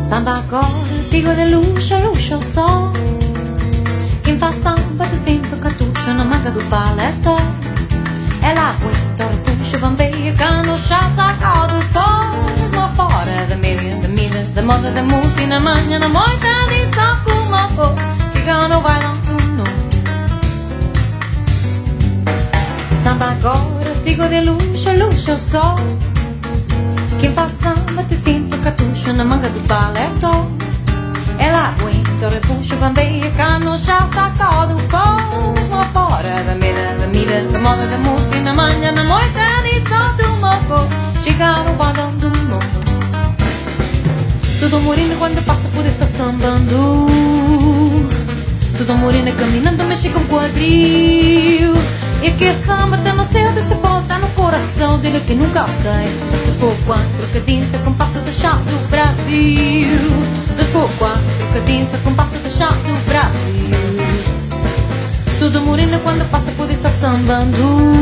Samba agora, digo de luxo, luxo só. Quem faz samba tem sempre cartucho na manga do paletó. Ela aguenta, repuxa, bambeia, cano, chá, sacode o pó. Mesmo fora da mídia, da moda, da música, na manhã, na moita, diz alguma coisa. Chega no bailão do não. Samba agora, digo de luxo, luxo só. Quem faz samba tem sempre cartucho na manga do paletó. Ela aguenta, repuxa, bambeia, cano, chá, sacode o pó. Mesmo fora da mídia, da moda, da música, na manhã, na moita, diz alguma coisa. Chega no bailão do mundo. Tudo morena quando passa por esta sambando. Tudo morena caminhando, mexe com quadril. E que samba tá no céu desse pó, tá no coração dele que nunca sai. Dos por quatro cadência com passo do chá do Brasil. Dos por quatro cadência com passo do chá do Brasil. Tudo morena quando passa por esta sambando.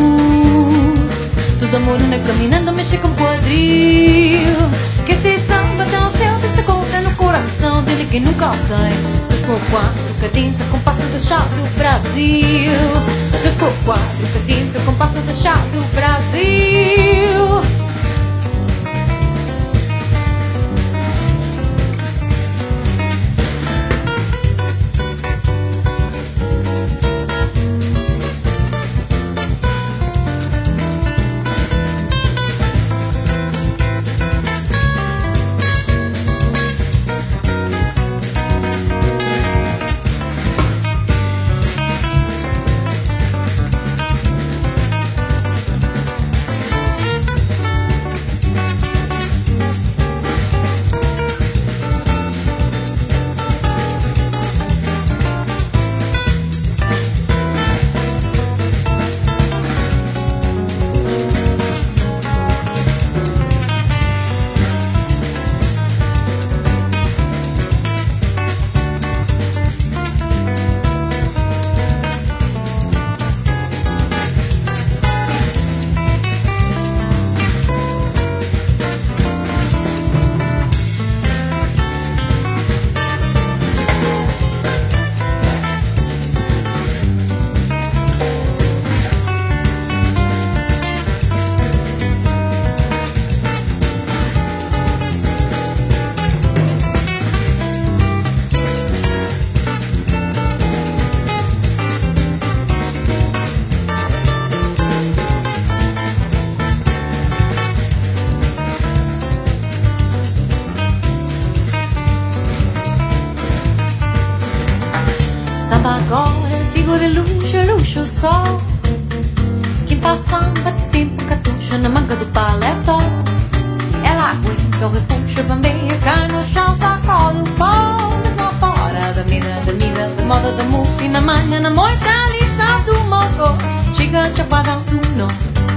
Tudo morena caminhando, mexe com quadril. Que este samba tá no céu desse pó, tá no coração dele que nunca sai. Dos por quatro cadência com passo do chá do Brasil. Dos por quatro cadência com passo do chá do Brasil. Agora digo de luxo, luxo só. Quem faz samba tem sempre cartucho na manga do paletó. Ela aguenta, repuxa, bambeia, cai no chão, sacode o pó. Mesmo fora da mídia, da moda, da música, na manhã, na moita, lisa do moco. Chega chapada do nó.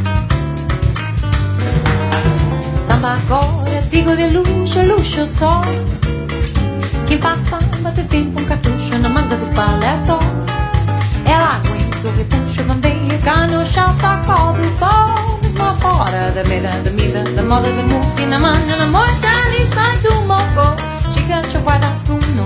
Samba agora digo de luxo, luxo só. Quem faz samba tem sempre cartucho na manga do paletó. Ela aguenta, repuxa, bambeia, cai no chão, sacode o pó. Mesmo fora da mídia, da moda, da música, na manhã, na moita, sai do moco. Chega chapada do nó.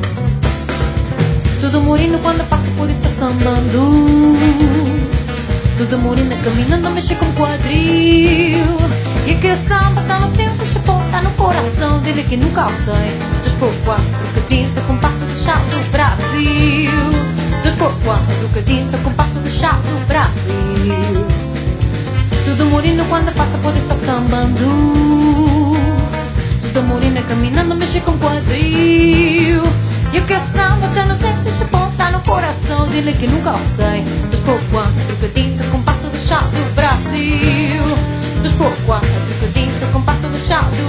Tudo moreno quando passa por esta sambando. Tudo morena caminhando, mexe com quadril. E que samba tá no centro, chapou, tá no coração dele que nunca sai. Dos por quatro cadência com passo do chá do Brasil. Dos por quatro cadência com passo do chá do Brasil. Tudo moreno quando passa por esta sambando. Tudo morena caminhando, mexe com quadril. E que samba tá no centro, chapou, tá no coração dele que nunca sai. Dos por quatro cadência com passo do chá do Brasil. Dos por quatro cadência com passo do chá do